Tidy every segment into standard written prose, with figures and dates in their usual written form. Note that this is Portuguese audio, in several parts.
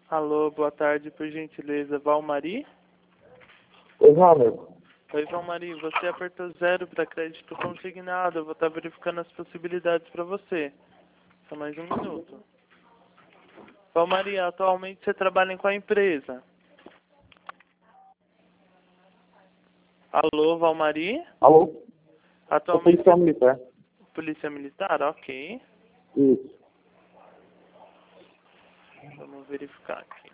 Alô, boa tarde, por gentileza, Valmari? Oi, meu amigo. Oi, Valmari, você apertou 0 para crédito consignado. Eu vou estar verificando as possibilidades para você. Só mais um minuto. Valmari, atualmente você trabalha em qual empresa? Alô, Valmari? Alô? Sou Atualmente policial militar. Polícia Militar? Ok. Isso. Vamos verificar aqui.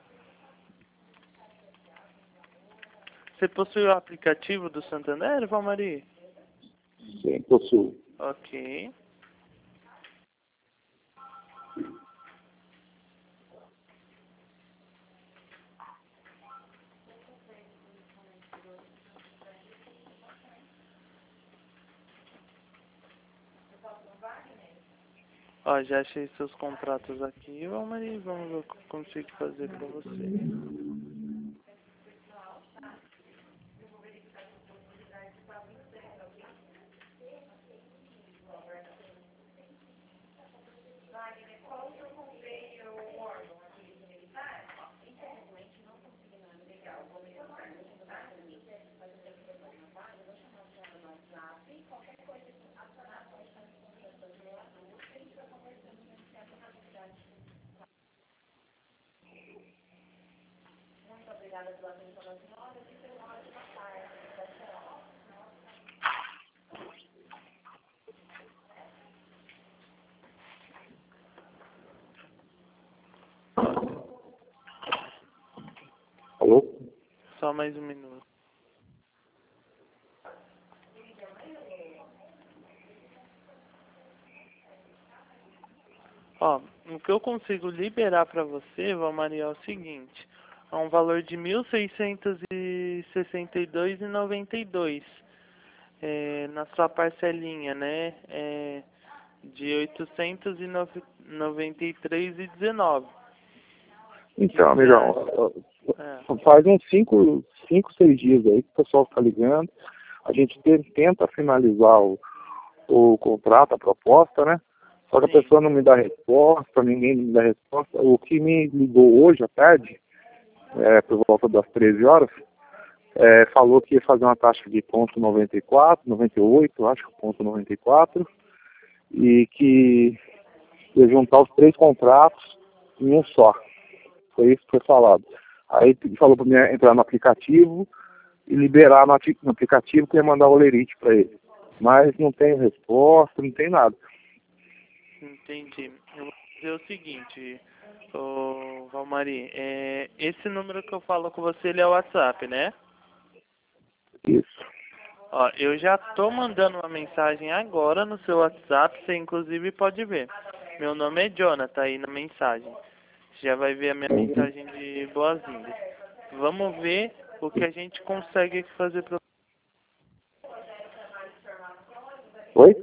Você possui o aplicativo do Santander, Valmari? Sim, possuo. Ok. Ó, já achei seus contratos aqui, Valmari. Vamos ver o que eu consigo fazer para você. Alô? Só mais um minuto. Ó, o que eu consigo liberar para você, Valmari, é o seguinte. É um valor de R$ 1.662,92. Na sua parcelinha, né? De R$ 893,19. Então, O que você acha? amigão, É, faz uns 6 dias aí que o pessoal está ligando. A gente tenta finalizar o contrato, a proposta, né? Só que a sim, pessoa não me dá resposta, ninguém me dá resposta. O que me ligou hoje à tarde, por volta das 13 horas, falou que ia fazer uma taxa de ponto 94, 98, acho que ponto 94, e que ia juntar os 3 contratos em um só. Foi isso que foi falado. Aí ele falou para mim entrar no aplicativo e liberar no aplicativo que ia mandar o lerite para ele. Mas não tem resposta, não tem nada. entendi. Eu vou fazer o seguinte, ô Valmari. Esse número que eu falo com você, ele é o WhatsApp, né? Isso. Ó, eu já tô mandando uma mensagem agora no seu WhatsApp, você inclusive pode ver. Meu nome é Jonathan, aí na mensagem. Você já vai ver a minha Uhum. mensagem de boas-vindas. Vamos ver o que a gente consegue fazer pra... Oi?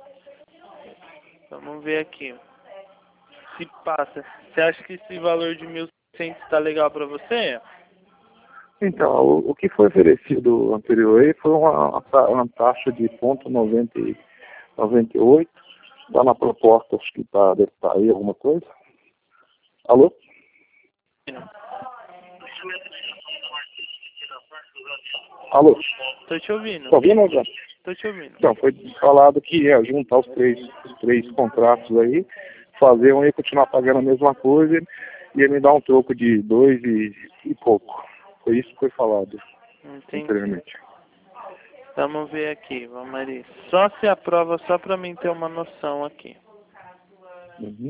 Vamos ver aqui. Se passa. Você acha que esse valor de 1.600 tá legal pra você? Então, o que foi oferecido anterior aí foi uma taxa de ponto 98. Está na proposta, acho que deve estar aí alguma coisa. Alô? Alô? Tô te ouvindo. Tá ouvindo, Zé? Tô te ouvindo. Então, foi falado que ia juntar os três contratos aí, fazer um ia continuar pagando a mesma coisa e ia me dar um troco de 2 e pouco. Foi isso que foi falado Entendi. anteriormente. Vamos ver aqui, Valmari. Só se aprova, só pra mim ter uma noção aqui. Uhum.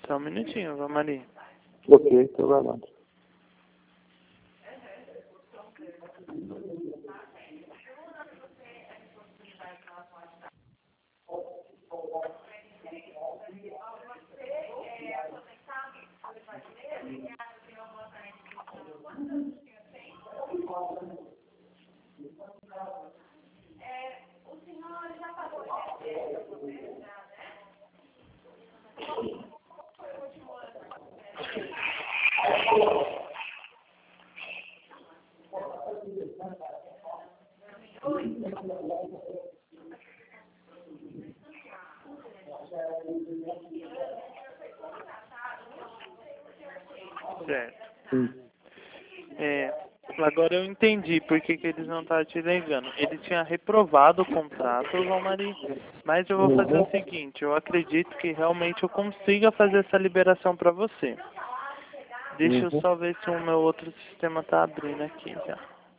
Só um minutinho, Valmari. Ok, tô aguardando. Certo. Sim. Agora eu entendi por que eles não estavam te ligando. Ele tinha reprovado o contrato, Valmari, mas eu vou fazer o seguinte, eu acredito que realmente eu consiga fazer essa liberação para você. Deixa eu só ver se o meu outro sistema tá abrindo aqui já.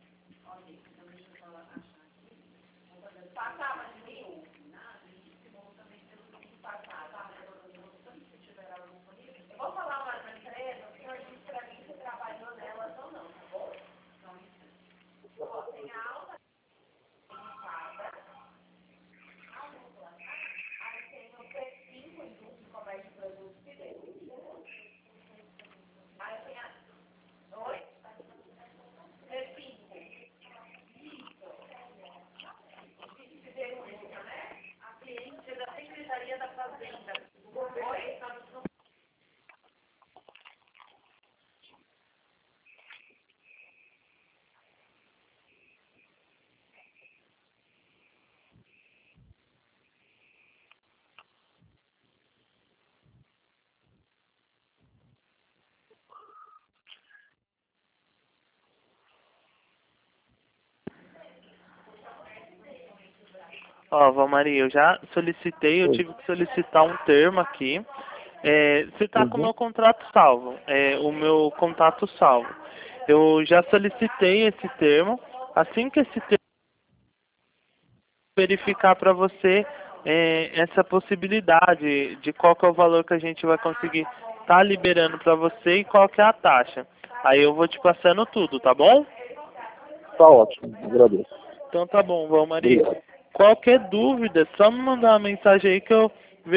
Ó, Valmari, eu já solicitei, eu tive que solicitar um termo aqui. Você tá com o meu contrato salvo, o meu contato salvo. Eu já solicitei esse termo. Assim que esse termo verificar para você essa possibilidade de qual que é o valor que a gente vai conseguir estar liberando para você e qual que é a taxa. Aí eu vou te passando tudo, tá bom? Tá ótimo, agradeço. Então tá bom, Valmari. Obrigado. Qualquer dúvida, só me mandar uma mensagem aí que eu vejo.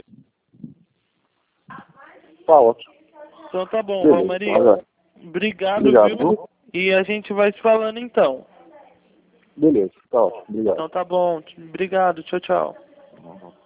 Tá ótimo. Então tá bom, Beleza, Valmari. agora. Obrigado, Obrigado, viu? viu? E a gente vai se falando então. Beleza, tá ótimo, obrigado. Então tá bom. Obrigado. Tchau, tchau.